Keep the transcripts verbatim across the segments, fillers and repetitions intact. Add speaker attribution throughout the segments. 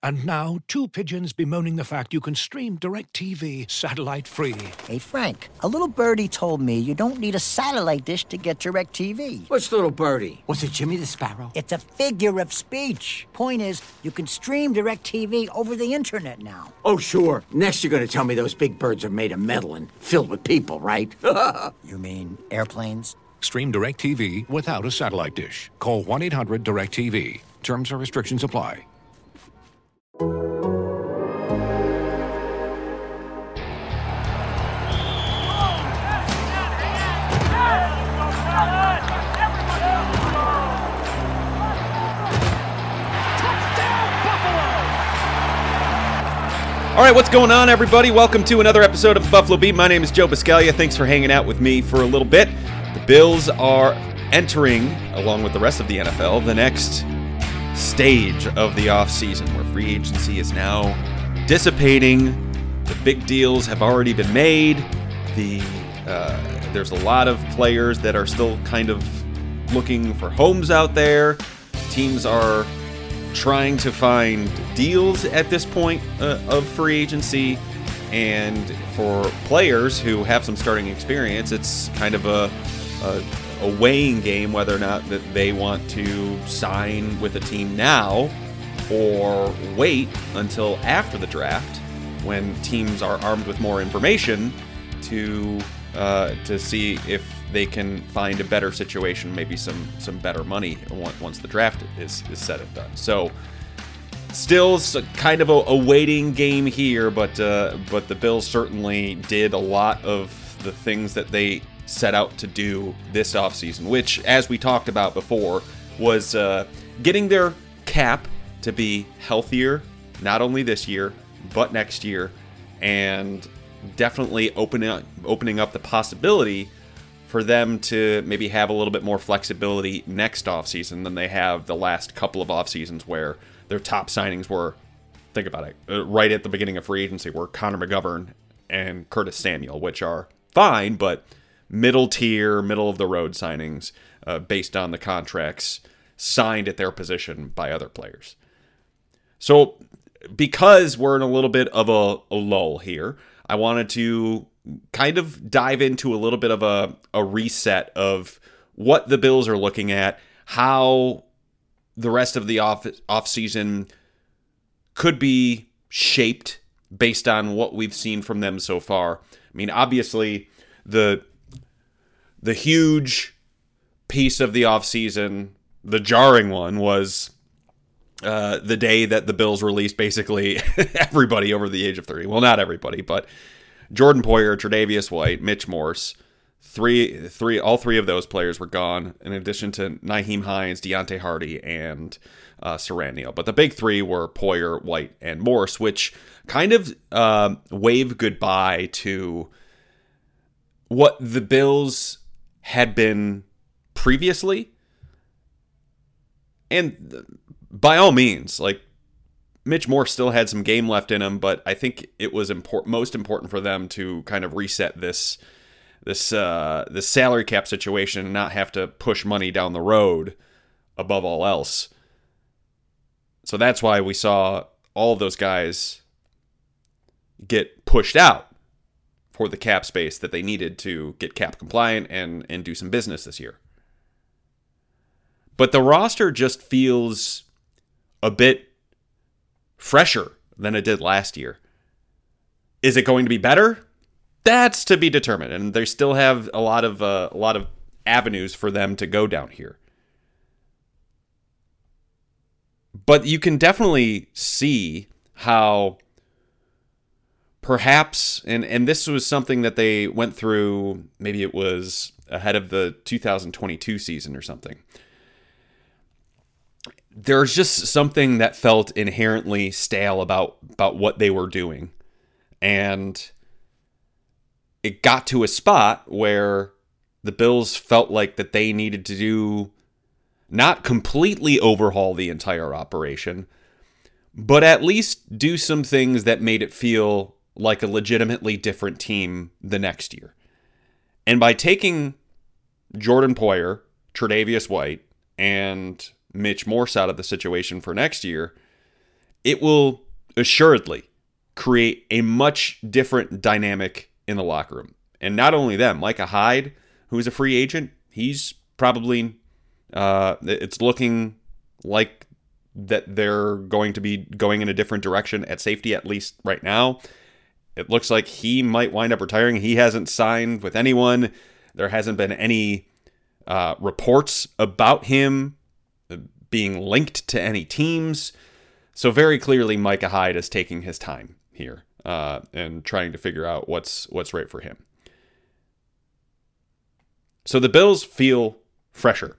Speaker 1: And now, two pigeons bemoaning the fact you can stream DirecTV satellite-free.
Speaker 2: Hey, Frank, a little birdie told me you don't need a satellite dish to get DirecTV.
Speaker 3: What's little birdie?
Speaker 4: Was it Jimmy the Sparrow?
Speaker 2: It's a figure of speech. Point is, you can stream DirecTV over the internet now.
Speaker 3: Oh, sure. Next you're going to tell me those big birds are made of metal and filled with people, right?
Speaker 2: You mean airplanes?
Speaker 1: Stream DirecTV without a satellite dish. Call one eight hundred direct T V. Terms and restrictions apply.
Speaker 5: All right, what's going on, everybody? Welcome to another episode of the Buffalo Beat. My name is Joe Buscaglia. Thanks for hanging out with me for a little bit. The Bills are entering, along with the rest of the N F L, the next stage of the offseason, where free agency is now dissipating. The big deals have already been made. The uh, there's a lot of players that are still kind of looking for homes out there. Teams are trying to find deals at this point uh, of free agency, and for players who have some starting experience, it's kind of a, a, a weighing game whether or not that they want to sign with a team now or wait until after the draft when teams are armed with more information to uh, to see if they can find a better situation, maybe some some better money once the draft is, is said and done. So still kind of a, a waiting game here, but uh, but the Bills certainly did a lot of the things that they set out to do this offseason, which, as we talked about before, was uh, getting their cap to be healthier, not only this year, but next year, and definitely opening up, opening up the possibility for them to maybe have a little bit more flexibility next offseason than they have the last couple of off seasons, where their top signings were, think about it, uh, right at the beginning of free agency were Connor McGovern and Curtis Samuel, which are fine, but middle tier, middle of the road signings uh, based on the contracts signed at their position by other players. So because we're in a little bit of a, a lull here, I wanted to kind of dive into a little bit of a, a reset of what the Bills are looking at, how the rest of the off offseason could be shaped based on what we've seen from them so far. I mean, obviously, the the huge piece of the offseason, the jarring one, was uh, the day that the Bills released basically everybody over the age of thirty. Well, not everybody, but Jordan Poyer, Tre'Davious White, Mitch Morse, three, three, all three of those players were gone, in addition to Nyheim Hines, Deontay Hardy, and uh, Siran Neal. But the big three were Poyer, White, and Morse, which kind of uh, wave goodbye to what the Bills had been previously. And by all means, like, Mitch Morse still had some game left in him, but I think it was import- most important for them to kind of reset this this uh, this salary cap situation and not have to push money down the road above all else. So that's why we saw all of those guys get pushed out for the cap space that they needed to get cap compliant and, and do some business this year. But the roster just feels a bit fresher than it did last year. Is it going to be better? That's to be determined, and they still have a lot of uh, a lot of avenues for them to go down here. But you can definitely see how perhaps, and, and this was something that they went through, maybe it was ahead of the two thousand twenty-two season or something. There's just something that felt inherently stale about, about what they were doing. And it got to a spot where the Bills felt like that they needed to do, not completely overhaul the entire operation, but at least do some things that made it feel like a legitimately different team the next year. And by taking Jordan Poyer, Tre'Davious White, and Mitch Morse out of the situation for next year, it will assuredly create a much different dynamic in the locker room. And not only them, Micah Hyde, who's a free agent, he's probably, uh, it's looking like that they're going to be going in a different direction at safety, at least right now. It looks like he might wind up retiring. He hasn't signed with anyone. There hasn't been any uh, reports about him being linked to any teams. So very clearly, Micah Hyde is taking his time here uh, and trying to figure out what's what's right for him. So the Bills feel fresher.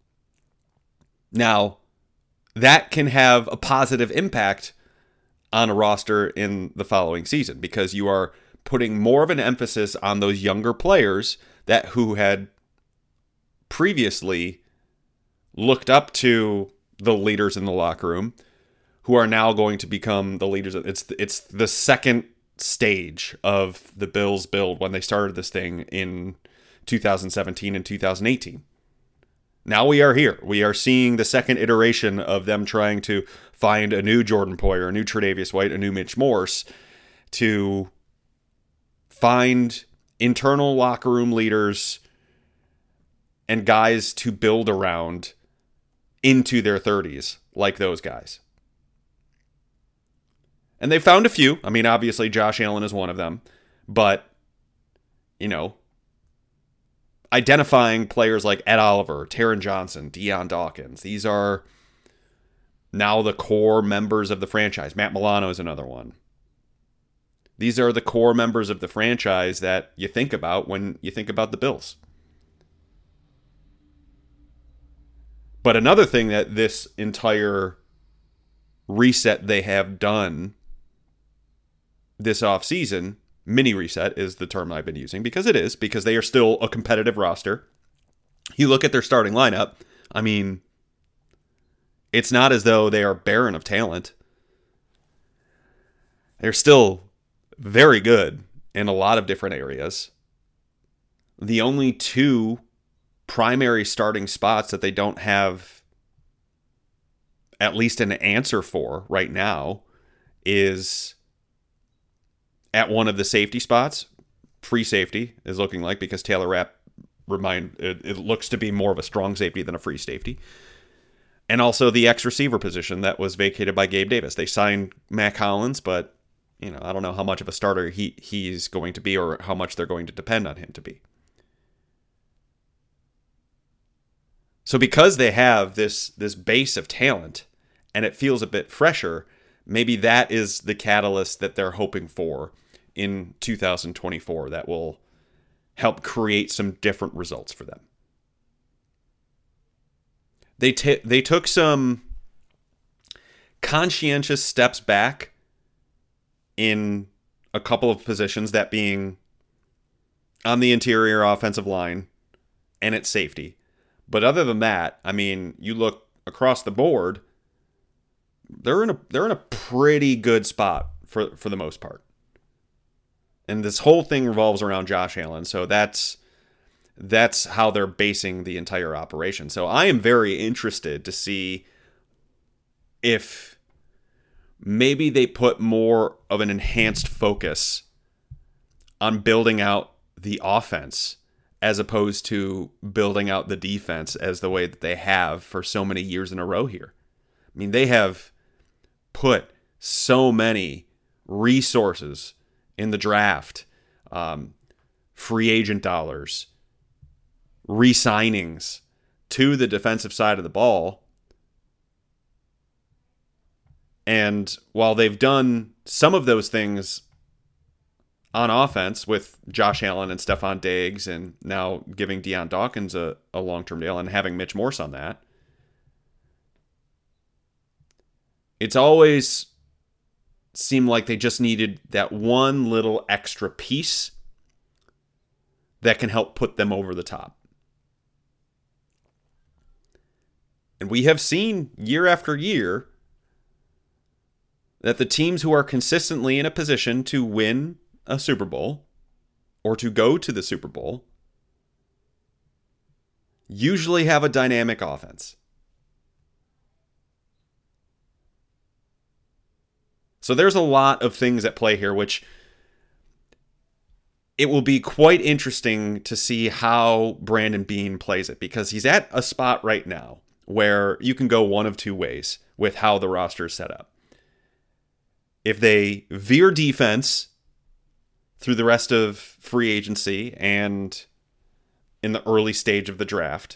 Speaker 5: Now, that can have a positive impact on a roster in the following season because you are putting more of an emphasis on those younger players that who had previously looked up to the leaders in the locker room, who are now going to become the leaders. It's it's the second stage of the Bills build when they started this thing in two thousand seventeen and two thousand eighteen. Now we are here. We are seeing the second iteration of them trying to find a new Jordan Poyer, a new Tre'Davious White, a new Mitch Morse, to find internal locker room leaders and guys to build around into their thirties, like those guys. And they found a few. I mean, obviously Josh Allen is one of them, but, you know, identifying players like Ed Oliver, Taron Johnson, Deion Dawkins. These are now the core members of the franchise. Matt Milano is another one. These are the core members of the franchise that you think about when you think about the Bills. But another thing that this entire reset they have done this offseason, mini reset is the term I've been using because it is, because they are still a competitive roster. You look at their starting lineup, I mean, it's not as though they are barren of talent. They're still very good in a lot of different areas. The only two primary starting spots that they don't have at least an answer for right now is at one of the safety spots. Free safety is looking like, because Taylor Rapp remind it, it looks to be more of a strong safety than a free safety. And also the X receiver position that was vacated by Gabe Davis. They signed Mack Hollins, but you know, I don't know how much of a starter he he's going to be or how much they're going to depend on him to be. So because they have this this base of talent and it feels a bit fresher, maybe that is the catalyst that they're hoping for in two thousand twenty-four that will help create some different results for them. They t- they took some conscientious steps back in a couple of positions, that being on the interior offensive line and at safety. But other than that, I mean, you look across the board, they're in a they're in a pretty good spot for for the most part. And this whole thing revolves around Josh Allen, so that's that's how they're basing the entire operation. So I am very interested to see if maybe they put more of an enhanced focus on building out the offense as opposed to building out the defense as the way that they have for so many years in a row here. I mean, they have put so many resources in the draft, um, free agent dollars, re-signings to the defensive side of the ball. And while they've done some of those things on offense with Josh Allen and Stephon Diggs, and now giving Deion Dawkins a, a long-term deal and having Mitch Morse on that, it's always seemed like they just needed that one little extra piece that can help put them over the top. And we have seen year after year that the teams who are consistently in a position to win a Super Bowl or to go to the Super Bowl usually have a dynamic offense. So there's a lot of things at play here, which it will be quite interesting to see how Brandon Beane plays it, because he's at a spot right now where you can go one of two ways with how the roster is set up. If they veer defense through the rest of free agency and in the early stage of the draft,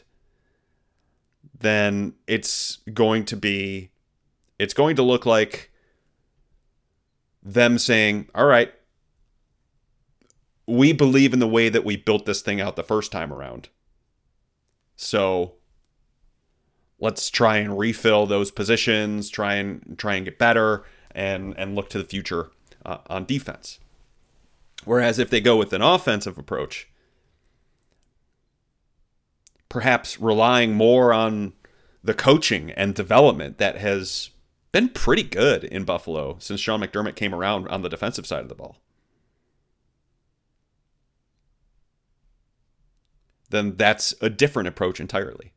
Speaker 5: then it's going to be, it's going to look like them saying, all right, we believe in the way that we built this thing out the first time around. So let's try and refill those positions, try and try and get better, and, and look to the future uh, on defense. Whereas if they go with an offensive approach, perhaps relying more on the coaching and development that has been pretty good in Buffalo since Sean McDermott came around on the defensive side of the ball, then that's a different approach entirely.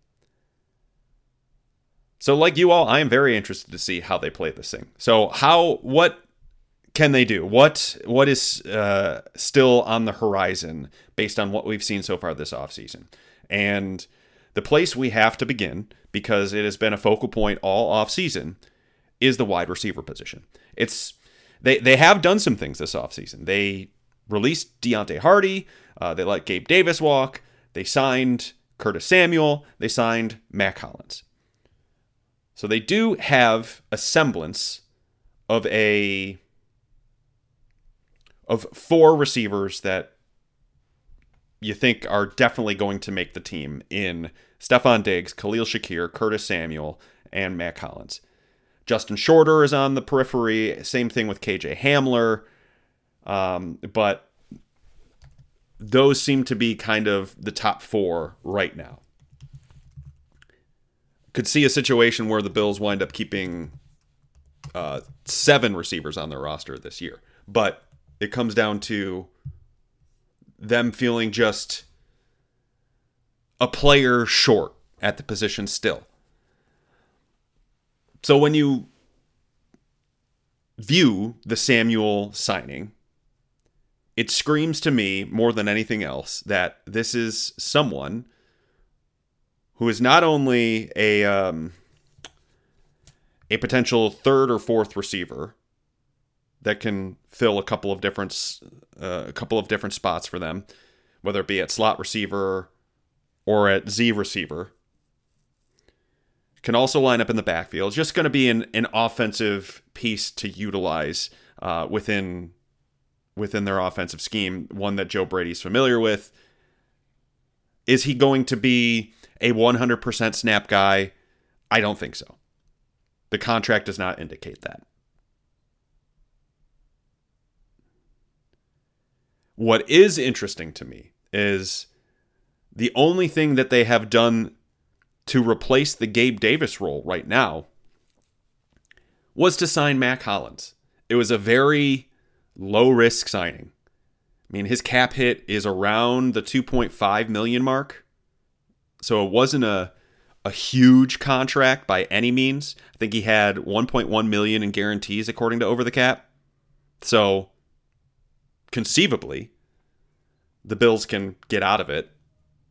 Speaker 5: So like you all, I am very interested to see how they play this thing. So how, what can they do? What, what is uh, still on the horizon based on what we've seen so far this offseason? And the place we have to begin, because it has been a focal point all offseason, is the wide receiver position. It's they they have done some things this offseason. They released Deontay Hardy. Uh, they let Gabe Davis walk. They signed Curtis Samuel. They signed Mack Hollins. So they do have a semblance of a of four receivers that you think are definitely going to make the team in Stephon Diggs, Khalil Shakir, Curtis Samuel, and Mack Hollins. Justin Shorter is on the periphery. Same thing with K J Hamler. Um, but those seem to be kind of the top four right now. Could see a situation where the Bills wind up keeping uh, seven receivers on their roster this year. But it comes down to them feeling just a player short at the position still. So when you view the Samuel signing, it screams to me more than anything else that this is someone who is not only a um, a potential third or fourth receiver that can fill a couple of different uh, a couple of different spots for them, whether it be at slot receiver or at Z receiver. Can also line up in the backfield. It's just going to be an, an offensive piece to utilize uh, within within their offensive scheme, one that Joe Brady's familiar with. Is he going to be a one hundred percent snap guy? I don't think so. The contract does not indicate that. What is interesting to me is the only thing that they have done to replace the Gabe Davis role right now was to sign Mack Hollins. It was a very low-risk signing. I mean, his cap hit is around the two point five million dollars mark. So it wasn't a a huge contract by any means. I think he had one point one million dollars in guarantees according to Over the Cap. So conceivably, the Bills can get out of it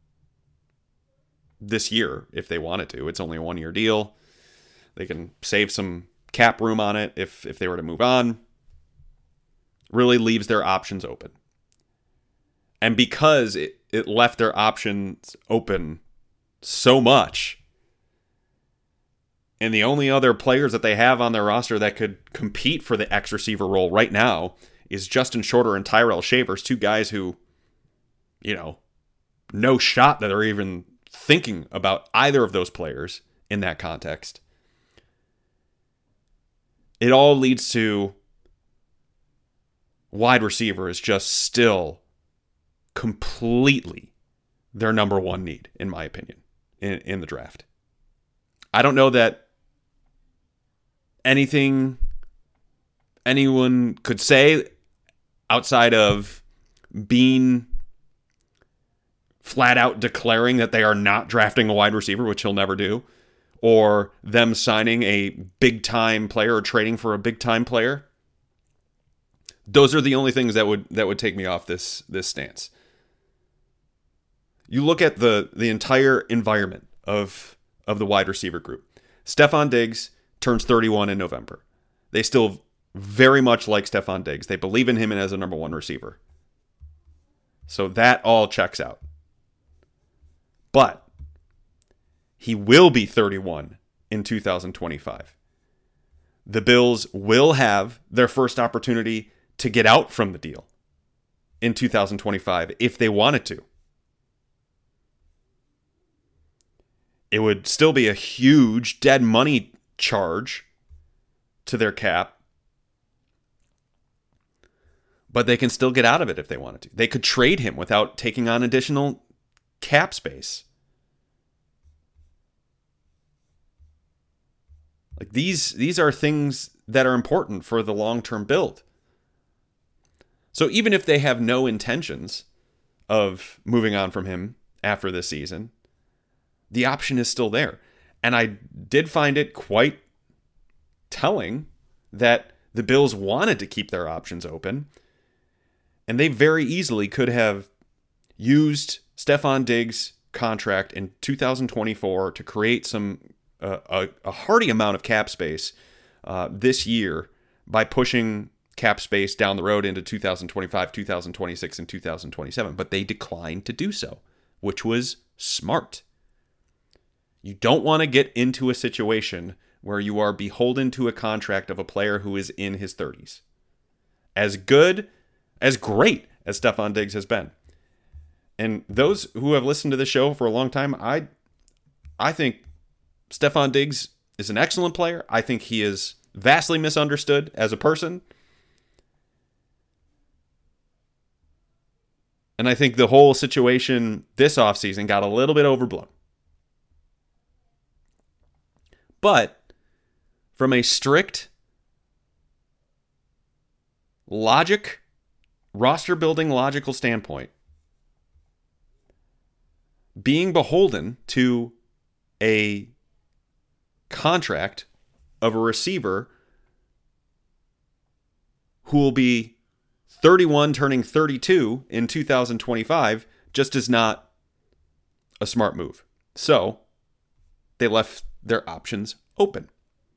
Speaker 5: this year if they wanted to. It's only a one-year deal. They can save some cap room on it if if they were to move on. Really leaves their options open. And because it, it left their options open so much, and the only other players that they have on their roster that could compete for the X receiver role right now is Justin Shorter and Tyrell Shavers, two guys who, you know, no shot that they're even thinking about either of those players in that context. It all leads to wide receiver is just still completely their number one need, in my opinion, in, in the draft. I don't know that anything anyone could say outside of being flat out declaring that they are not drafting a wide receiver, which he'll never do, or them signing a big time player or trading for a big time player Those are the only things that would that would take me off this this stance. You look at the the entire environment of of the wide receiver group. Stefon Diggs turns thirty-one in November. They still very much like Stefon Diggs. They believe in him as a number one receiver. So that all checks out. But he will be thirty-one in two thousand twenty-five. The Bills will have their first opportunity to get out from the deal in two thousand twenty-five if they wanted to. It would still be a huge dead money charge to their cap, but they can still get out of it if they wanted to. They could trade him without taking on additional cap space. Like these, these are things that are important for the long-term build. So even if they have no intentions of moving on from him after this season, the option is still there. And I did find it quite telling that the Bills wanted to keep their options open. And they very easily could have used Stefon Diggs' contract in two thousand twenty-four to create some uh, a, a hearty amount of cap space uh, this year by pushing cap space down the road into two thousand twenty-five, two thousand twenty-six, and two thousand twenty-seven. But they declined to do so, which was smart. You don't want to get into a situation where you are beholden to a contract of a player who is in his thirties. As good, as great as Stefon Diggs has been. And those who have listened to the show for a long time, I I think Stefon Diggs is an excellent player. I think he is vastly misunderstood as a person. And I think the whole situation this offseason got a little bit overblown. But from a strict logic, roster building logical standpoint, being beholden to a contract of a receiver who will be thirty-one turning thirty-two in two thousand twenty-five just is not a smart move. So they left their options open.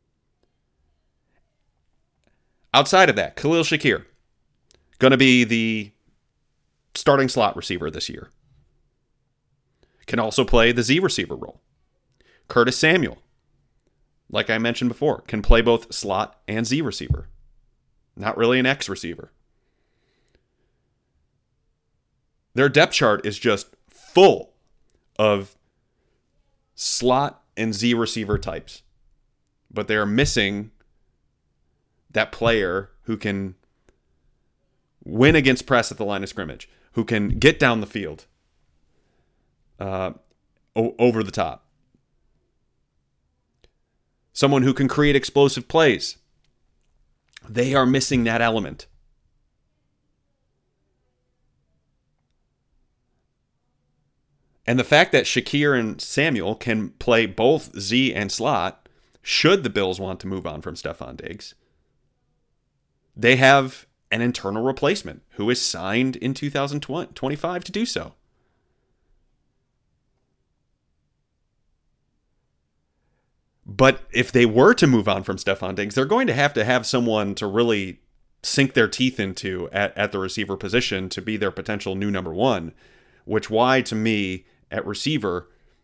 Speaker 5: Outside of that, Khalil Shakir, going to be the starting slot receiver this year. Can also play the Z receiver role. Curtis Samuel, like I mentioned before, can play both slot and Z receiver. Not really an X receiver. Their depth chart is just full of slot and Z receiver types. But they are missing that player who can win against press at the line of scrimmage, who can get down the field uh, o- over the top. Someone who can create explosive plays. They are missing that element. And the fact that Shakir and Samuel can play both Z and slot, should the Bills want to move on from Stefon Diggs, they have an internal replacement who is signed in two thousand twenty-five to do so. But if they were to move on from Stefon Diggs, they're going to have to have someone to really sink their teeth into at, at the receiver position to be their potential new number one, which why, to me, at receiver,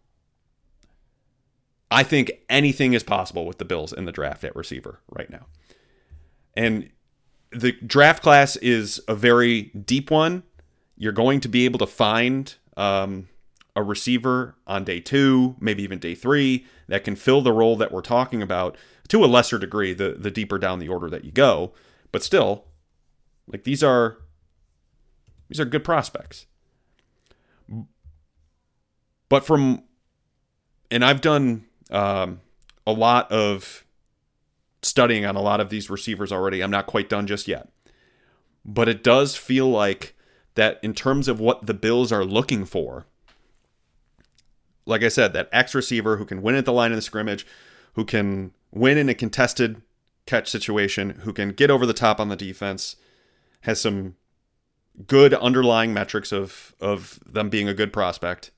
Speaker 5: I think anything is possible with the Bills in the draft at receiver right now. And the draft class is a very deep one. You're going to be able to find um, a receiver on day two, maybe even day three, that can fill the role that we're talking about to a lesser degree, the, the deeper down the order that you go. But still, like these are these are good prospects. But from, and I've done um, a lot of studying on a lot of these receivers already. I'm not quite done just yet. But it does feel like that in terms of what the Bills are looking for, like I said, that X receiver who can win at the line of the scrimmage, who can win in a contested catch situation, who can get over the top on the defense, has some good underlying metrics of, of them being a good prospect.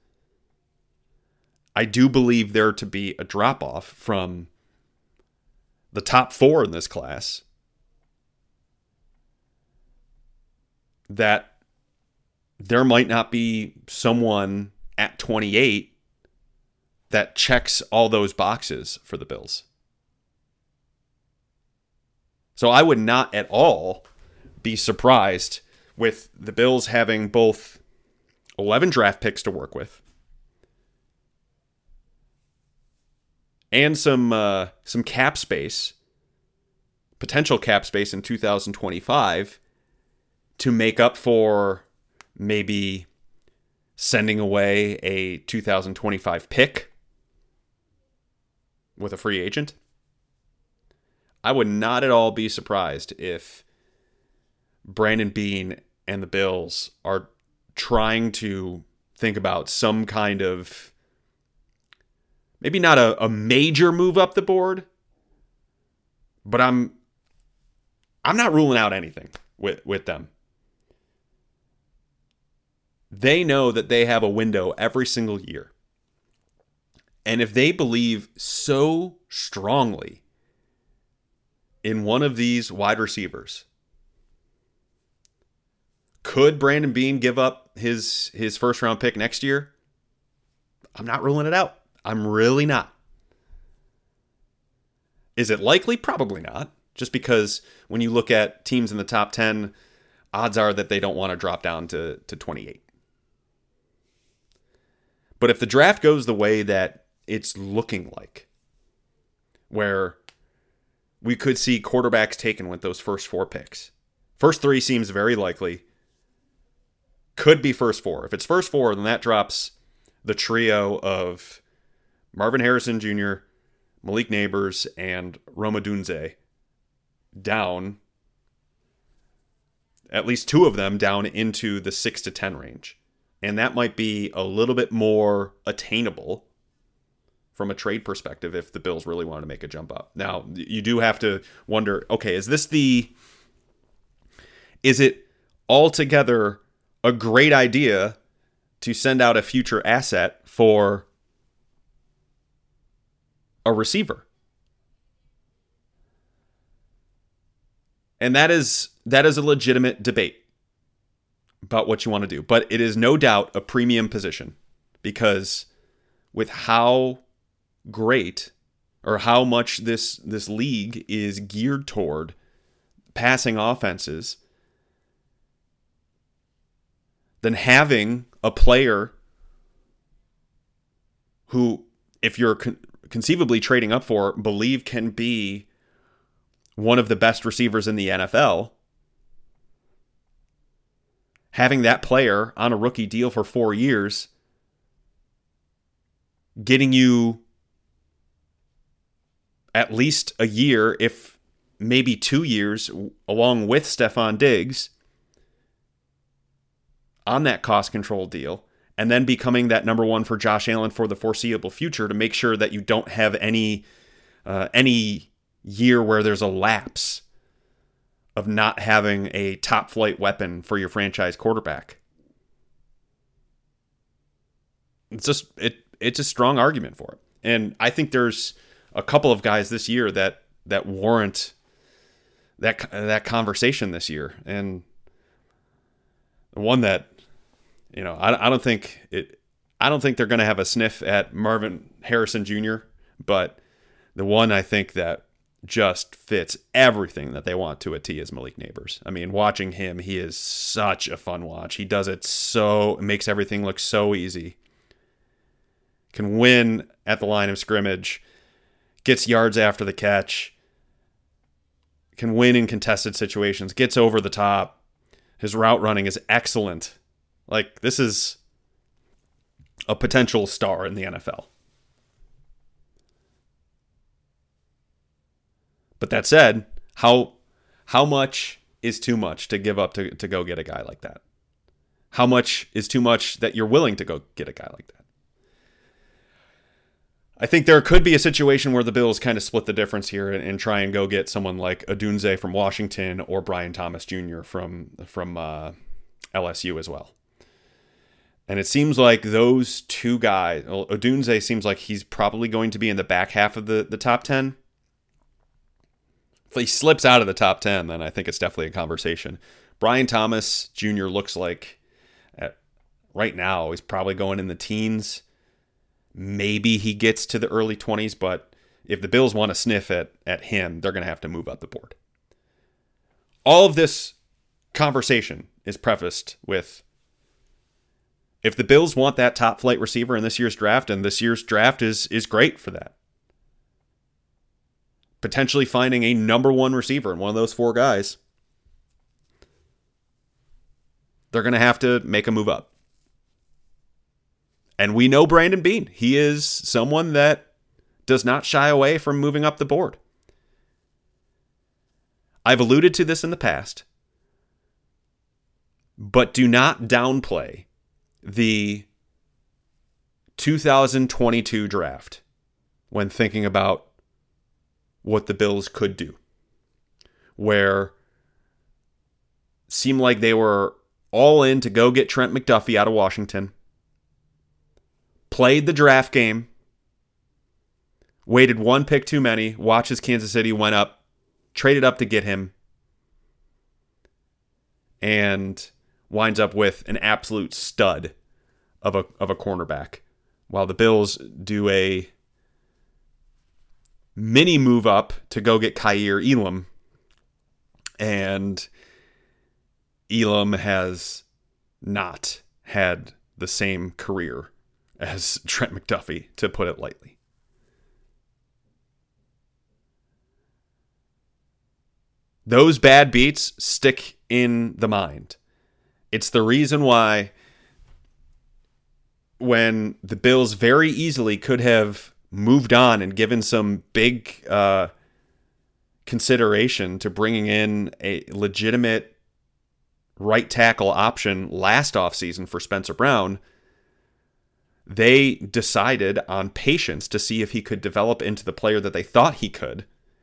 Speaker 5: I do believe there to be a drop-off from the top four in this class that there might not be someone at twenty-eight that checks all those boxes for the Bills. So I would not at all be surprised with the Bills having both eleven draft picks to work with and some uh, some cap space, potential cap space in two thousand twenty-five to make up for maybe sending away a two thousand twenty-five pick with a free agent. I would not at all be surprised if Brandon Beane and the Bills are trying to think about some kind of, maybe not a, a major move up the board, but I'm I'm not ruling out anything with, with them. They know that they have a window every single year. And if they believe so strongly in one of these wide receivers, could Brandon Beane give up his his first round pick next year? I'm not ruling it out. I'm really not. Is it likely? Probably not. Just because when you look at teams in the top ten, odds are that they don't want to drop down to, to twenty-eight. But if the draft goes the way that it's looking like, where we could see quarterbacks taken with those first four picks. First three seems very likely. Could be first four. If it's first four, then that drops the trio of Marvin Harrison Junior, Malik Nabers, and Rome Odunze down, at least two of them down into the six to ten range. And that might be a little bit more attainable from a trade perspective if the Bills really want to make a jump up. Now, you do have to wonder, okay, is this the, is it altogether a great idea to send out a future asset for a receiver? And that is that is a legitimate debate about what you want to do. But it is no doubt a premium position, because with how great or how much this this league is geared toward passing offenses, then having a player who, if you're con- conceivably trading up for, believe can be one of the best receivers in the N F L, having that player on a rookie deal for four years, getting you at least a year, if maybe two years, along with Stefon Diggs on that cost control deal, and then becoming that number one for Josh Allen for the foreseeable future to make sure that you don't have any uh, any year where there's a lapse of not having a top flight weapon for your franchise quarterback. It's just it it's a strong argument for it. And I think there's a couple of guys this year that that warrant that that conversation this year. And the one that, you know, I, I don't think it I don't think they're going to have a sniff at Marvin Harrison Junior, but the one I think that just fits everything that they want to a T is Malik Nabers. I mean, watching him, he is such a fun watch. He does it so, makes everything look so easy. Can win at the line of scrimmage, gets yards after the catch, can win in contested situations, gets over the top. His route running is excellent. Like, this is a potential star in the N F L. But that said, how how much is too much to give up to, to go get a guy like that? How much is too much that you're willing to go get a guy like that? I think there could be a situation where the Bills kind of split the difference here and, and try and go get someone like Odunze from Washington or Brian Thomas Junior from from uh, L S U as well. And it seems like those two guys, well, Odunze seems like he's probably going to be in the back half of the, the top ten. If he slips out of the top ten, then I think it's definitely a conversation. Brian Thomas Junior looks like at, right now he's probably going in the teens. Maybe he gets to the early twenties, but if the Bills want to sniff at, at him, they're going to have to move up the board. All of this conversation is prefaced with, if the Bills want that top flight receiver in this year's draft, and this year's draft is is great for that, potentially finding a number one receiver in one of those four guys, they're going to have to make a move up. And we know Brandon Beane. He is someone that does not shy away from moving up the board. I've alluded to this in the past, but do not downplay the two thousand twenty-two draft when thinking about what the Bills could do, where it seemed like they were all in to go get Trent McDuffie out of Washington, played the draft game, waited one pick too many, watched as Kansas City went up, traded up to get him, and winds up with an absolute stud of a of a cornerback. While the Bills do a mini move up to go get Kaiir Elam, and Elam has not had the same career as Trent McDuffie, to put it lightly. Those bad beats stick in the mind. It's the reason why when the Bills very easily could have moved on and given some big uh, consideration to bringing in a legitimate right tackle option last offseason for Spencer Brown, they decided on patience to see if he could develop into the player that they thought he could.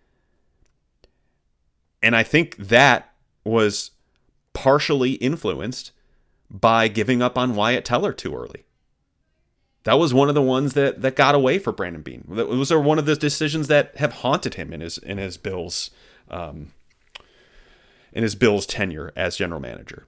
Speaker 5: And I think that was partially influenced by giving up on Wyatt Teller too early. That was one of the ones that, that got away for Brandon Beane. Those are one of the decisions that have haunted him in his in his Bills um, in his Bills tenure as general manager.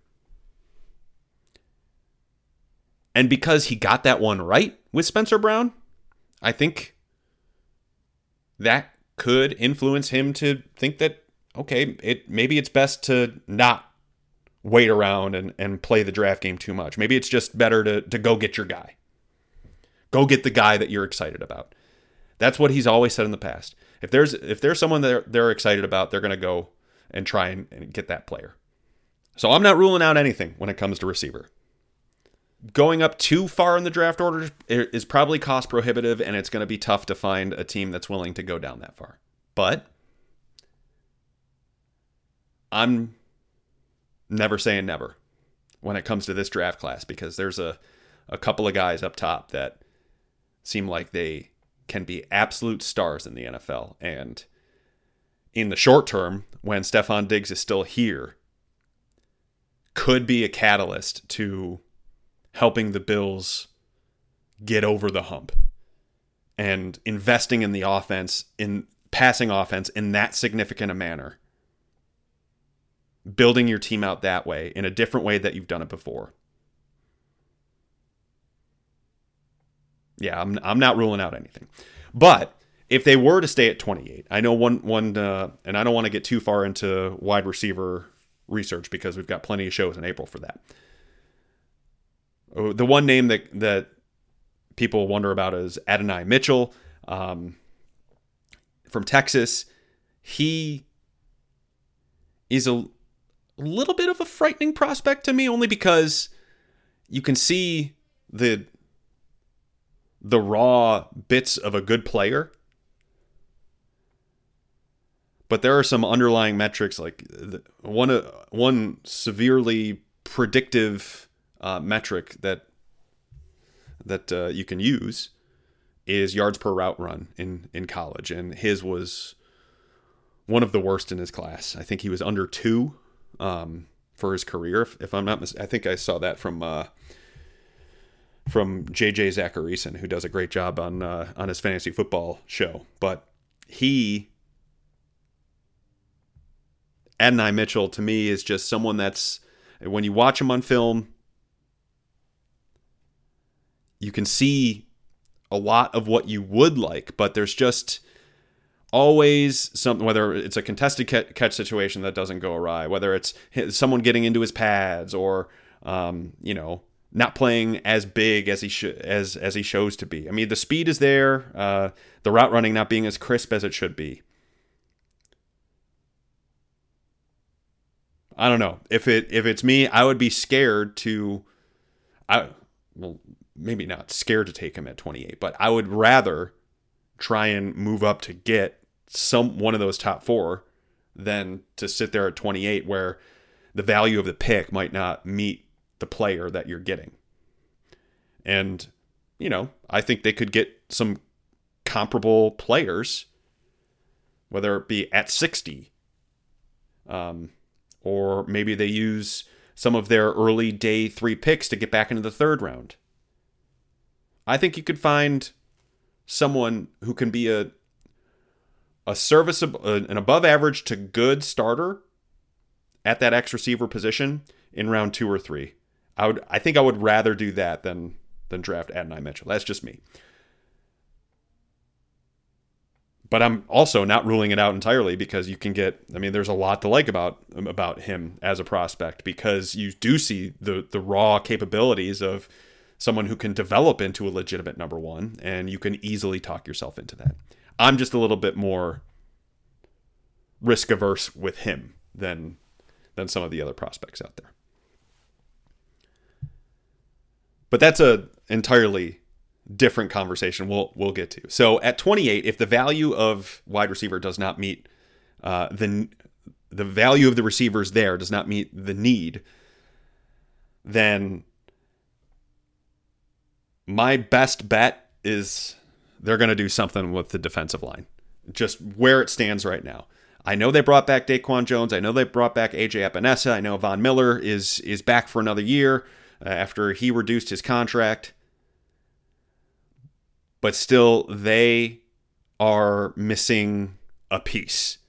Speaker 5: And because he got that one right with Spencer Brown, I think that could influence him to think that, okay, it maybe it's best to not wait around and, and play the draft game too much. Maybe it's just better to, to go get your guy. Go get the guy that you're excited about. That's what he's always said in the past. If there's if there's someone that they're, they're excited about, they're going to go and try and, and get that player. So I'm not ruling out anything when it comes to receiver. Going up too far in the draft order is probably cost prohibitive, and it's going to be tough to find a team that's willing to go down that far. But I'm never saying never when it comes to this draft class, because there's a, a couple of guys up top that seem like they can be absolute stars in the N F L. And in the short term, when Stefon Diggs is still here, could be a catalyst to helping the Bills get over the hump and investing in the offense, in passing offense in that significant a manner. Building your team out that way in a different way that you've done it before. Yeah, I'm I'm not ruling out anything. But if they were to stay at twenty-eight, I know one one uh, and I don't want to get too far into wide receiver research because we've got plenty of shows in April for that. The one name that that people wonder about is Adonai Mitchell um, from Texas. He is a little bit of a frightening prospect to me, only because you can see the the raw bits of a good player, but there are some underlying metrics, like one uh, one severely predictive uh, metric that that uh, you can use is yards per route run in, in college. And his was one of the worst in his class. I think he was under two um, for his career. If, if I'm not mistaken, I think I saw that from uh, from J J Zacharyson, who does a great job on uh, on his fantasy football show. But he, Adonai Mitchell, to me, is just someone that's, when you watch him on film, you can see a lot of what you would like, but there's just always something, whether it's a contested catch situation that doesn't go awry, whether it's someone getting into his pads, or, um, you know, not playing as big as he should, as, as he shows to be. I mean, the speed is there, uh, the route running not being as crisp as it should be. I don't know. If it if it's me, I would be scared to, I well maybe not scared to take him at twenty-eight, but I would rather try and move up to get some one of those top four than to sit there at twenty-eight, where the value of the pick might not meet the player that you're getting. And, you know, I think they could get some comparable players, whether it be at sixty, um, or maybe they use some of their early day three picks to get back into the third round. I think you could find someone who can be a a serviceable, an above average to good starter at that X receiver position in round two or three. I would, I think I would rather do that than than draft Adonai Mitchell. That's just me. But I'm also not ruling it out entirely, because you can get, I mean, there's a lot to like about about him as a prospect, because you do see the the raw capabilities of someone who can develop into a legitimate number one, and you can easily talk yourself into that. I'm just a little bit more risk averse with him than than some of the other prospects out there. But that's a entirely different conversation we'll we'll get to. So at twenty-eight, if the value of wide receiver does not meet uh, the the value of the receivers there does not meet the need, then my best bet is they're going to do something with the defensive line, just where it stands right now. I know they brought back Daquan Jones. I know they brought back A J Epinesa. I know Von Miller is is back for another year uh, after he reduced his contract. But still, they are missing a piece.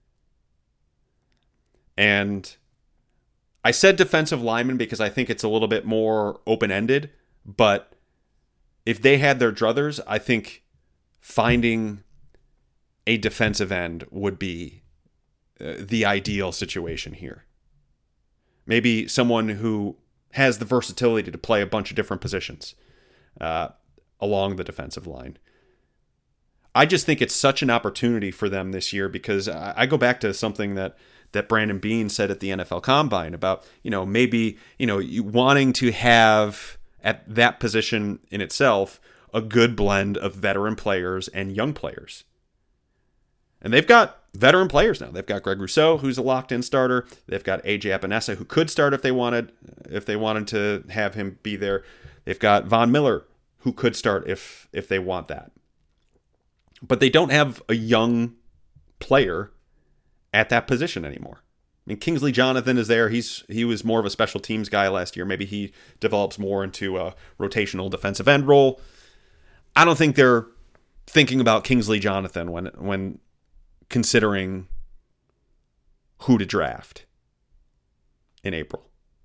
Speaker 5: And I said defensive lineman because I think it's a little bit more open-ended. But if they had their druthers, I think finding a defensive end would be uh, the ideal situation here. Maybe someone who has the versatility to play a bunch of different positions Uh along the defensive line. I just think it's such an opportunity for them this year, because I go back to something that, that Brandon Beane said at the N F L Combine about, you know, maybe, you know, you wanting to have at that position in itself a good blend of veteran players and young players. And they've got veteran players now. They've got Greg Rousseau, who's a locked-in starter. They've got A J Epinesa, who could start if they wanted, if they wanted to have him be there. They've got Von Miller, who could start if if they want that. But they don't have a young player at that position anymore. I mean, Kingsley Jonathan is there. He's he was more of a special teams guy last year. Maybe he develops more into a rotational defensive end role. I don't think they're thinking about Kingsley Jonathan when when considering who to draft in April.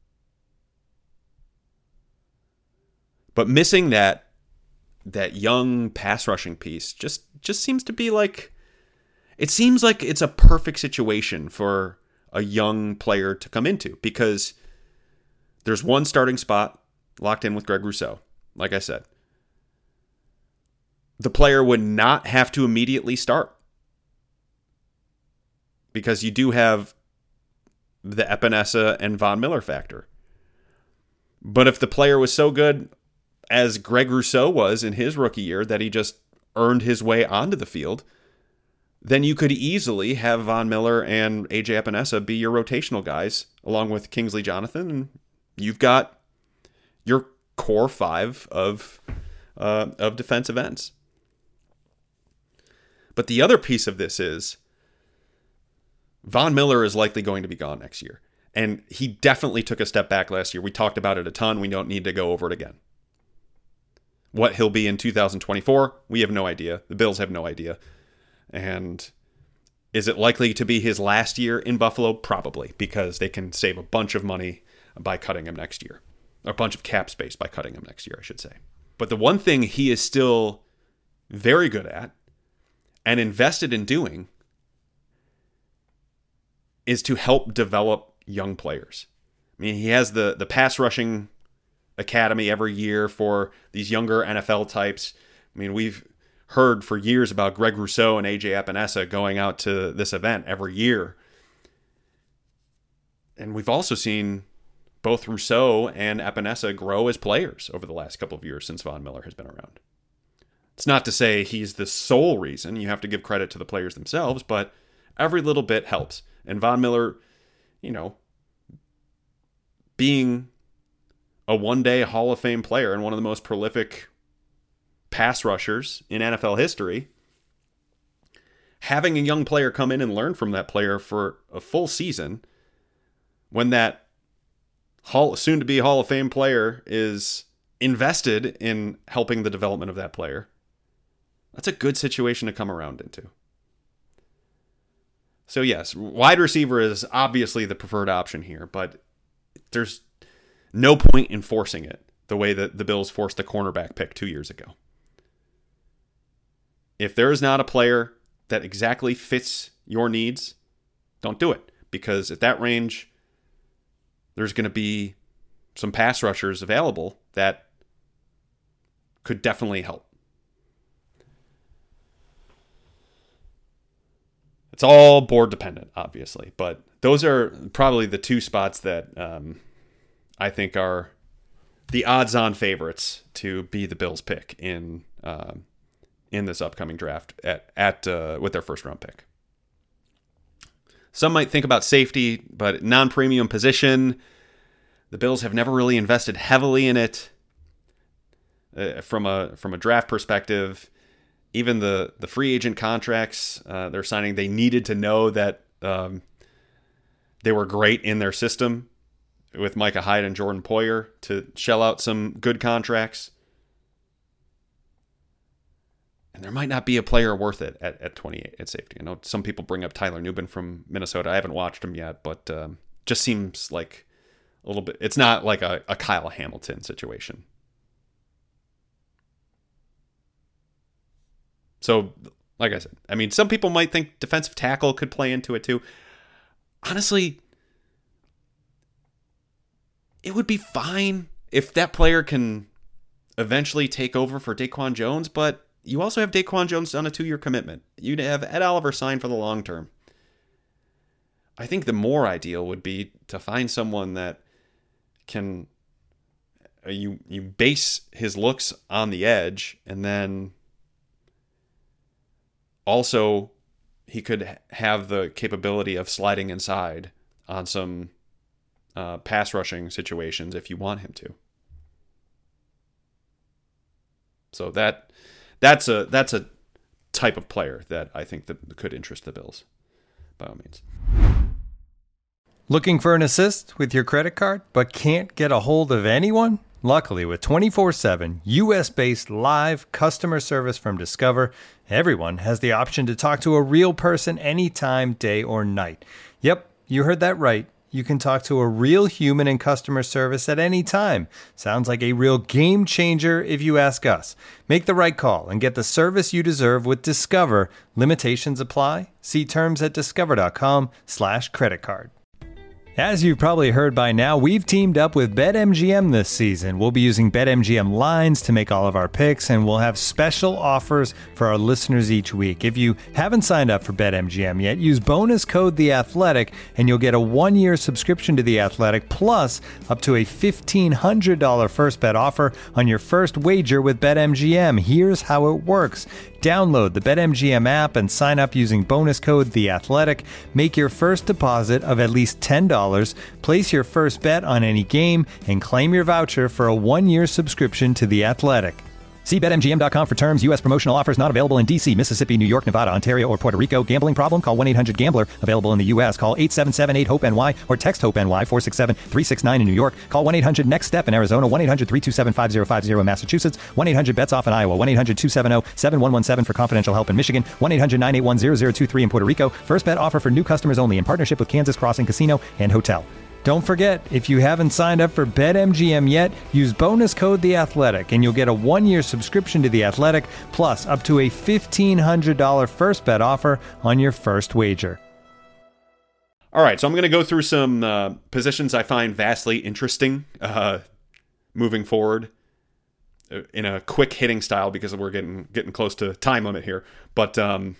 Speaker 5: But missing that that young pass rushing piece just just seems to be like, it seems like it's a perfect situation for a young player to come into, because there's one starting spot locked in with Greg Rousseau. Like I said, the player would not have to immediately start, because you do have the Epinesa and Von Miller factor. But if the player was so good as Greg Rousseau was in his rookie year that he just earned his way onto the field, then you could easily have Von Miller and A J Epinesa be your rotational guys, along with Kingsley Jonathan, and you've got your core five of uh, of defensive ends. But the other piece of this is Von Miller is likely going to be gone next year. And he definitely took a step back last year. We talked about it a ton. We don't need to go over it again. What he'll be in two thousand twenty-four, we have no idea. The Bills have no idea. And is it likely to be his last year in Buffalo? Probably, because they can save a bunch of money by cutting him next year. A bunch of cap space by cutting him next year, I should say. But the one thing he is still very good at and invested in doing is to help develop young players. I mean, he has the, the pass rushing academy every year for these younger N F L types. I mean, we've heard for years about Greg Rousseau and A J Epinesa going out to this event every year. And we've also seen both Rousseau and Epinesa grow as players over the last couple of years since Von Miller has been around. It's not to say he's the sole reason. You have to give credit to the players themselves, but every little bit helps. And Von Miller, you know, being a one-day Hall of Fame player and one of the most prolific pass rushers in N F L history, having a young player come in and learn from that player for a full season, when that Hall, soon-to-be Hall of Fame player is invested in helping the development of that player, that's a good situation to come around into. So yes, wide receiver is obviously the preferred option here, but there's no point in forcing it the way that the Bills forced the cornerback pick two years ago. If there is not a player that exactly fits your needs, don't do it. Because at that range, there's going to be some pass rushers available that could definitely help. It's all board dependent, obviously, but those are probably the two spots that um, I think are the odds-on favorites to be the Bills' pick in uh, in this upcoming draft at at uh, with their first-round pick. Some might think about safety, but non-premium position, the Bills have never really invested heavily in it uh, from a from a draft perspective. Even the, the free agent contracts uh, they're signing, they needed to know that um, they were great in their system with Micah Hyde and Jordan Poyer to shell out some good contracts. And there might not be a player worth it at, at twenty-eight at safety. I know some people bring up Tyler Nubin from Minnesota. I haven't watched him yet, but um, just seems like a little bit. It's not like a, a Kyle Hamilton situation. So, like I said, I mean, some people might think defensive tackle could play into it too. Honestly, it would be fine if that player can eventually take over for Daquan Jones, but you also have Daquan Jones on a two-year commitment. You'd have Ed Oliver signed for the long term. I think the more ideal would be to find someone that can uh, you you base his looks on the edge, and then also he could have the capability of sliding inside on some uh, pass rushing situations if you want him to. So that that's a that's a type of player that I think that could interest the Bills, by all means.
Speaker 4: Looking for an assist with your credit card, but can't get a hold of anyone? Luckily, with twenty-four seven U S-based live customer service from Discover, everyone has the option to talk to a real person anytime, day or night. Yep, you heard that right. You can talk to a real human in customer service at any time. Sounds like a real game changer if you ask us. Make the right call and get the service you deserve with Discover. Limitations apply. See terms at discover.com slash credit card. As you've probably heard by now, we've teamed up with BetMGM this season. We'll be using BetMGM lines to make all of our picks, and we'll have special offers for our listeners each week. If you haven't signed up for BetMGM yet, use bonus code The Athletic, and you'll get a one-year subscription to The Athletic, plus up to a fifteen hundred dollars first bet offer on your first wager with BetMGM. Here's how it works. Download the BetMGM app and sign up using bonus code The Athletic. Make your first deposit of at least ten dollars. Place your first bet on any game and claim your voucher for a one-year subscription to The Athletic. See Bet M G M dot com for terms. U S promotional offers not available in D C, Mississippi, New York, Nevada, Ontario, or Puerto Rico. Gambling problem? Call one eight hundred gambler. Available in the U S. Call eight seven seven eight hope N Y or text HOPE-NY four six seven three six nine in New York. Call one eight hundred next step in Arizona. one eight hundred three two seven five zero five zero in Massachusetts. one eight hundred bets off in Iowa. one eight hundred two seven zero seven one one seven for confidential help in Michigan. one eight hundred nine eight one zero zero two three in Puerto Rico. First bet offer for new customers only in partnership with Kansas Crossing Casino and Hotel. Don't forget, if you haven't signed up for BetMGM yet, use bonus code The Athletic, and you'll get a one-year subscription to The Athletic, plus up to a fifteen hundred dollars first bet offer on your first wager.
Speaker 5: All right, so I'm going to go through some uh, positions I find vastly interesting uh, moving forward in a quick hitting style because we're getting getting close to time limit here. But um,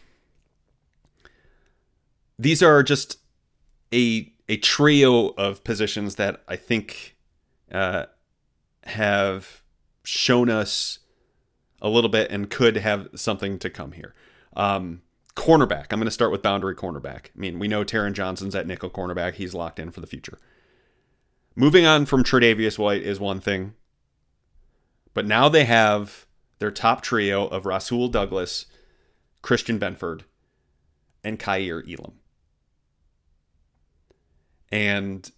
Speaker 5: these are just a a trio of positions that I think uh, have shown us a little bit and could have something to come here. Um, cornerback. I'm going to start with boundary cornerback. I mean, we know Taron Johnson's at nickel cornerback. He's locked in for the future. Moving on from Tre'Davious White is one thing. But now they have their top trio of Rasul Douglas, Christian Benford, and Kaiir Elam. And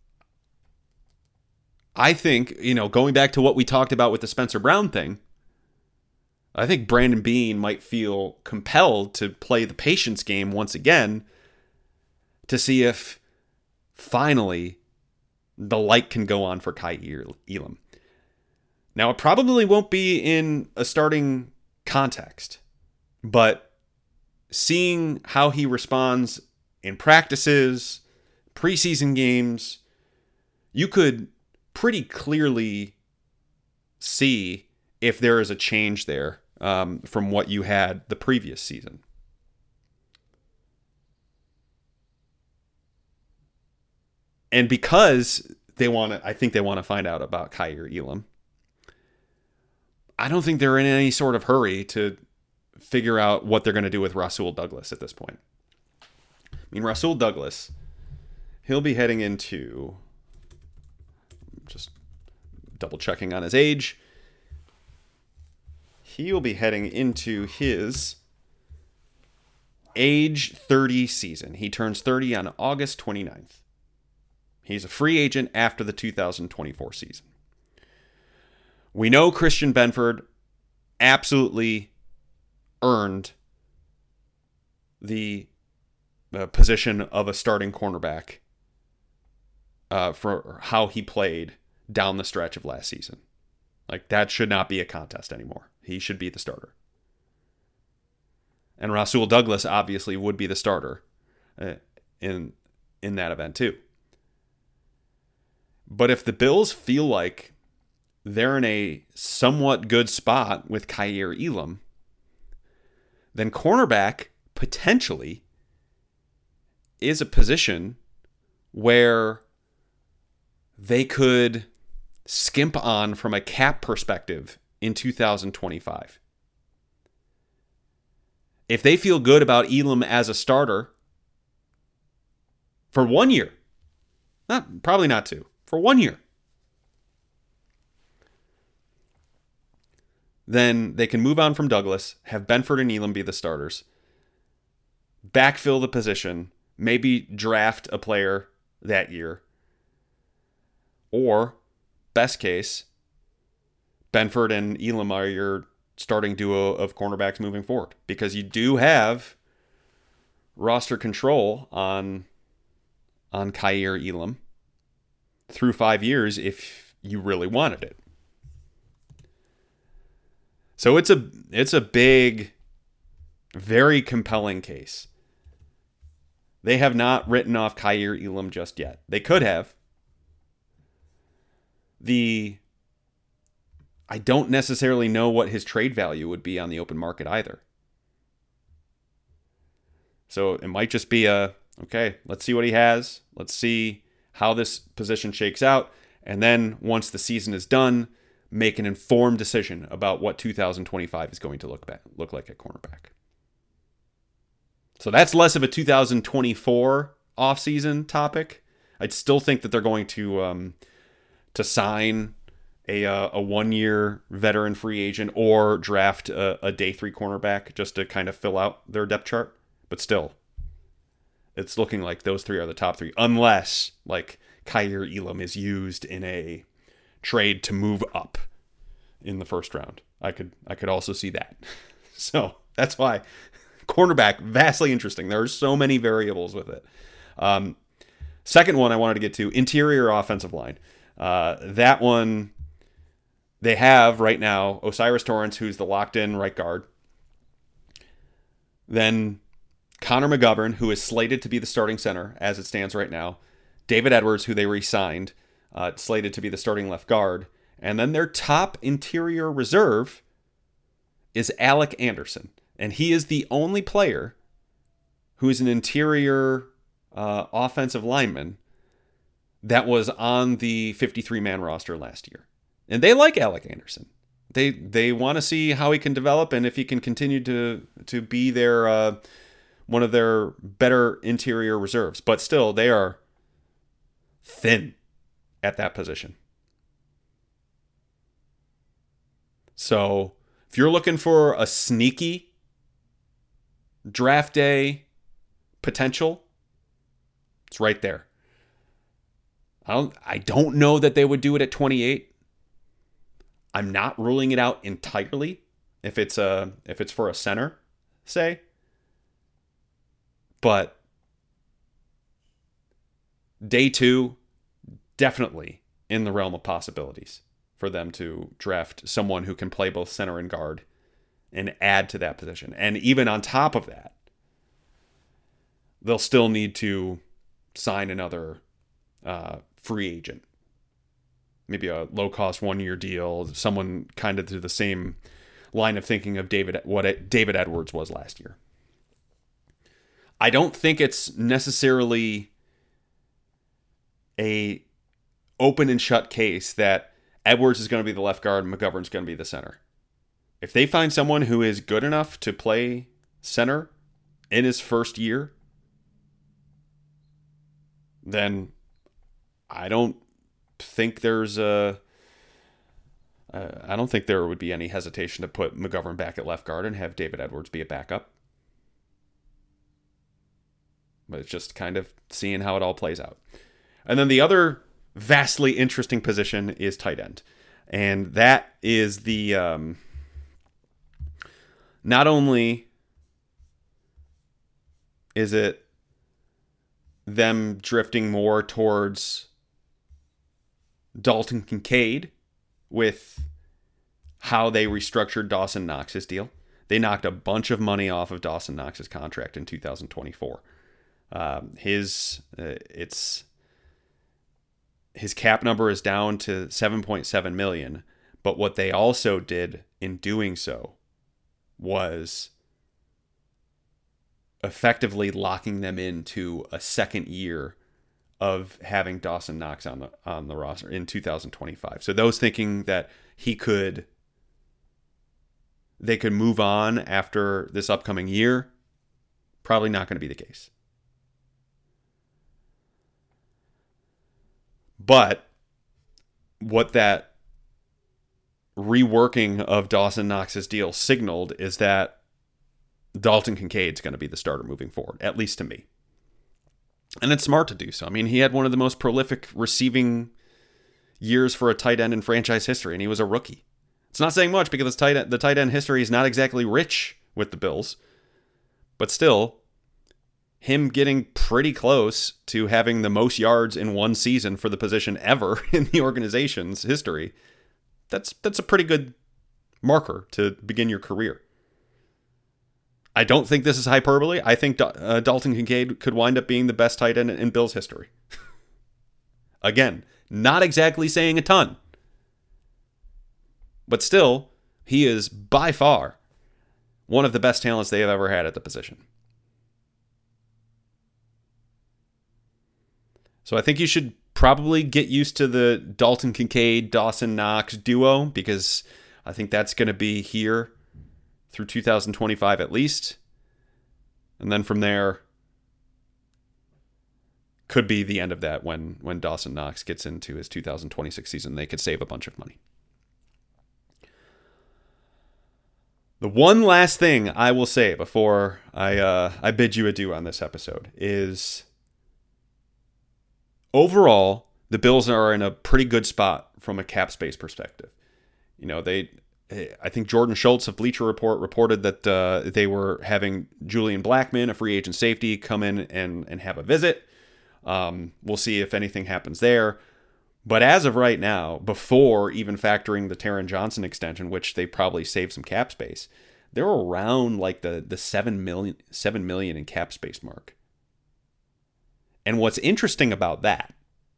Speaker 5: I think, you know, going back to what we talked about with the Spencer Brown thing, I think Brandon Beane might feel compelled to play the patience game once again to see if finally the light can go on for Kaiir Elam. Now, it probably won't be in a starting context, but seeing how he responds in practices, preseason games, you could pretty clearly see if there is a change there um, from what you had the previous season. And because they want to, I think they want to find out about Kaiir Elam, I don't think they're in any sort of hurry to figure out what they're going to do with Rasul Douglas at this point. I mean, Rasul Douglas, he'll be heading into, just double checking on his age, he will be heading into his age thirty season. He turns thirty on August twenty-ninth. He's a free agent after the two thousand twenty-four season. We know Christian Benford absolutely earned the uh, position of a starting cornerback uh, for how he played down the stretch of last season. Like, that should not be a contest anymore. He should be the starter. And Rasul Douglas obviously would be the starter uh, in in that event too. But if the Bills feel like they're in a somewhat good spot with Kaiir Elam, then cornerback potentially is a position where they could skimp on from a cap perspective in two thousand twenty-five. If they feel good about Elam as a starter for one year, not probably not two, for one year, then they can move on from Douglas, have Benford and Elam be the starters, backfill the position, maybe draft a player that year, or, best case, Benford and Elam are your starting duo of cornerbacks moving forward, because you do have roster control on on Kaiir Elam through five years if you really wanted it. So it's a it's a big, very compelling case. They have not written off Kaiir Elam just yet. They could have. The I don't necessarily know what his trade value would be on the open market either. So it might just be a, okay, let's see what he has. Let's see how this position shakes out. And then once the season is done, make an informed decision about what two thousand twenty-five is going to look back, look like at cornerback. So that's less of a two thousand twenty-four offseason topic. I'd still think that they're going to um, to sign a uh, a one-year veteran free agent or draft a, a day three cornerback just to kind of fill out their depth chart. But still, it's looking like those three are the top three, unless like Kaiir Elam is used in a trade to move up in the first round. I could I could also see that. So that's why cornerback, vastly interesting. There are so many variables with it. Um, second one I wanted to get to, interior offensive line. Uh, that one, they have right now Osiris Torrance, who's the locked-in right guard. Then Connor McGovern, who is slated to be the starting center as it stands right now. David Edwards, who they re-signed, uh, slated to be the starting left guard. And then their top interior reserve is Alec Anderson. And he is the only player who is an interior uh, offensive lineman that was on the fifty-three man roster last year. And they like Alec Anderson. They they want to see how he can develop and if he can continue to, to be their uh, one of their better interior reserves. But still, they are thin at that position. So if you're looking for a sneaky draft day potential, it's right there. I don't I don't know that they would do it at twenty-eight. I'm not ruling it out entirely if it's a if it's for a center, say. But day two, definitely in the realm of possibilities for them to draft someone who can play both center and guard and add to that position. And even on top of that, they'll still need to sign another uh, free agent. Maybe a low-cost one-year deal, someone kind of to the same line of thinking of David, what David Edwards was last year. I don't think it's necessarily a open and shut case that Edwards is going to be the left guard and McGovern's going to be the center. If they find someone who is good enough to play center in his first year, then I don't think there's a uh, I don't think there would be any hesitation to put McGovern back at left guard and have David Edwards be a backup. But it's just kind of seeing how it all plays out. And then the other vastly interesting position is tight end. And that is the um, not only is it them drifting more towards Dalton Kincaid with how they restructured Dawson Knox's deal. They knocked a bunch of money off of Dawson Knox's contract in two thousand twenty-four. Um, his uh, it's his cap number is down to seven point seven million, but what they also did in doing so was effectively locking them into a second year of having Dawson Knox on the on the roster in two thousand twenty-five. So those thinking that he could they could move on after this upcoming year, probably not going to be the case. But what that reworking of Dawson Knox's deal signaled is that Dalton Kincaid's going to be the starter moving forward, at least to me. And it's smart to do so. I mean, he had one of the most prolific receiving years for a tight end in franchise history, and he was a rookie. It's not saying much because tight end, the tight end history is not exactly rich with the Bills. But still, him getting pretty close to having the most yards in one season for the position ever in the organization's history, that's that's a pretty good marker to begin your career. I don't think this is hyperbole. I think uh, Dalton Kincaid could wind up being the best tight end in Bills history. Again, not exactly saying a ton. But still, he is by far one of the best talents they have ever had at the position. So I think you should probably get used to the Dalton Kincaid, Dawson Knox duo, because I think that's going to be here through two thousand twenty-five at least. And then from there, could be the end of that when when Dawson Knox gets into his two thousand twenty-six season. They could save a bunch of money. The one last thing I will say before I uh, I bid you adieu on this episode is overall, the Bills are in a pretty good spot from a cap space perspective. You know, they, I think Jordan Schultz of Bleacher Report reported that uh, they were having Julian Blackmon, a free agent safety, come in and, and have a visit. Um, we'll see if anything happens there. But as of right now, before even factoring the Taron Johnson extension, which they probably saved some cap space, they're around like the the seven million, seven million in cap space mark. And what's interesting about that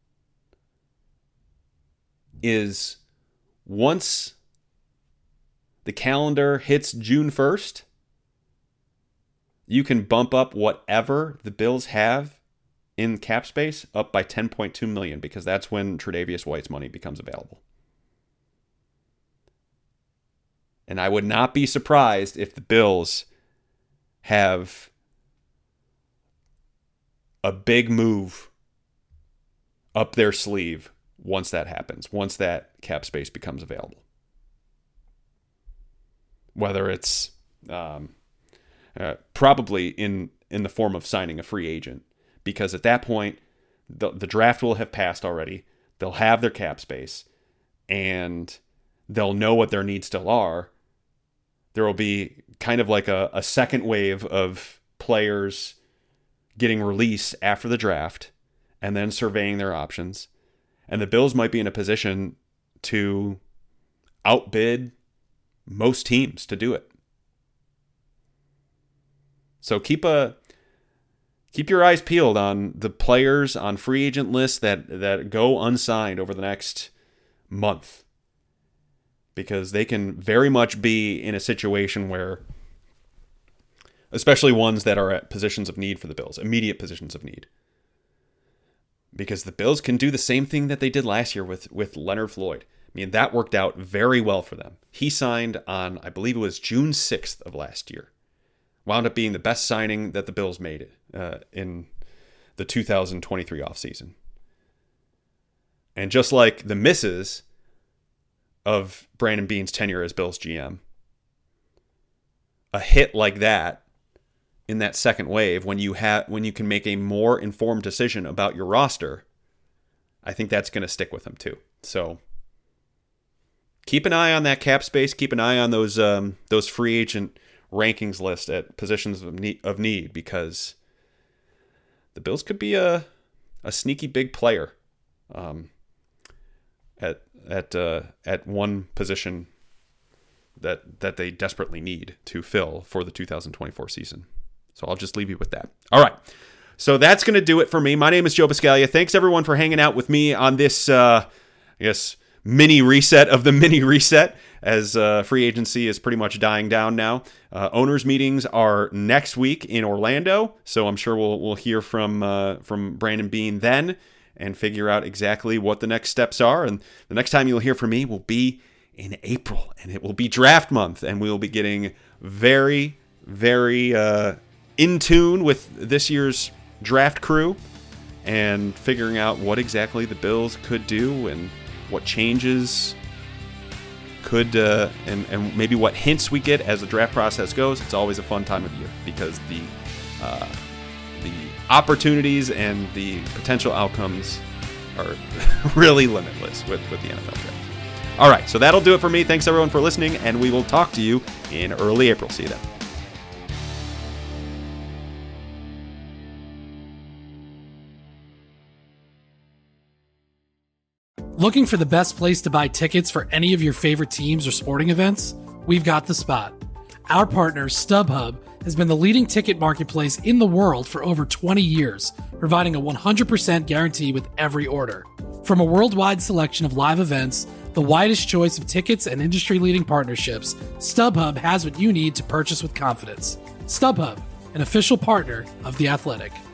Speaker 5: is once the calendar hits June first, you can bump up whatever the Bills have in cap space up by ten point two million dollars because that's when Tre'Davious White's money becomes available. And I would not be surprised if the Bills have a big move up their sleeve once that happens, once that cap space becomes available. Whether it's um, uh, probably in, in the form of signing a free agent, because at that point, the, the draft will have passed already. They'll have their cap space, and they'll know what their needs still are. There will be kind of like a, a second wave of players getting released after the draft and then surveying their options. And the Bills might be in a position to outbid most teams to do it. So keep a keep your eyes peeled on the players on free agent lists that, that go unsigned over the next month, because they can very much be in a situation where, especially ones that are at positions of need for the Bills, immediate positions of need. Because the Bills can do the same thing that they did last year with, with Leonard Floyd. I mean, that worked out very well for them. He signed on, I believe it was June sixth of last year. Wound up being the best signing that the Bills made uh, in the two thousand twenty-three offseason. And just like the misses of Brandon Beane's tenure as Bills G M, a hit like that in that second wave, when you have when you can make a more informed decision about your roster, I think that's going to stick with them too. So keep an eye on that cap space. Keep an eye on those um, those free agent rankings list at positions of need, of need, because the Bills could be a a sneaky big player um, at at uh, at one position that that they desperately need to fill for the two thousand twenty-four season. So I'll just leave you with that. All right. So that's going to do it for me. My name is Joe Buscaglia. Thanks, everyone, for hanging out with me on this, uh, I guess, mini reset of the mini reset, as uh, free agency is pretty much dying down now. Uh, owners' meetings are next week in Orlando, so I'm sure we'll we'll hear from uh, from Brandon Beane then and figure out exactly what the next steps are. And the next time you'll hear from me will be in April, and it will be draft month, and we will be getting very, very uh, in tune with this year's draft crew and figuring out what exactly the Bills could do and what changes could uh, and, and maybe what hints we get as the draft process goes. It's always a fun time of year because the uh, the opportunities and the potential outcomes are really limitless with, with the N F L draft. All right, so that'll do it for me. Thanks, everyone, for listening, and we will talk to you in early April. See you then.
Speaker 6: Looking for the best place to buy tickets for any of your favorite teams or sporting events? We've got the spot. Our partner, StubHub, has been the leading ticket marketplace in the world for over twenty years, providing a one hundred percent guarantee with every order. From a worldwide selection of live events, the widest choice of tickets, and industry-leading partnerships, StubHub has what you need to purchase with confidence. StubHub, an official partner of The Athletic.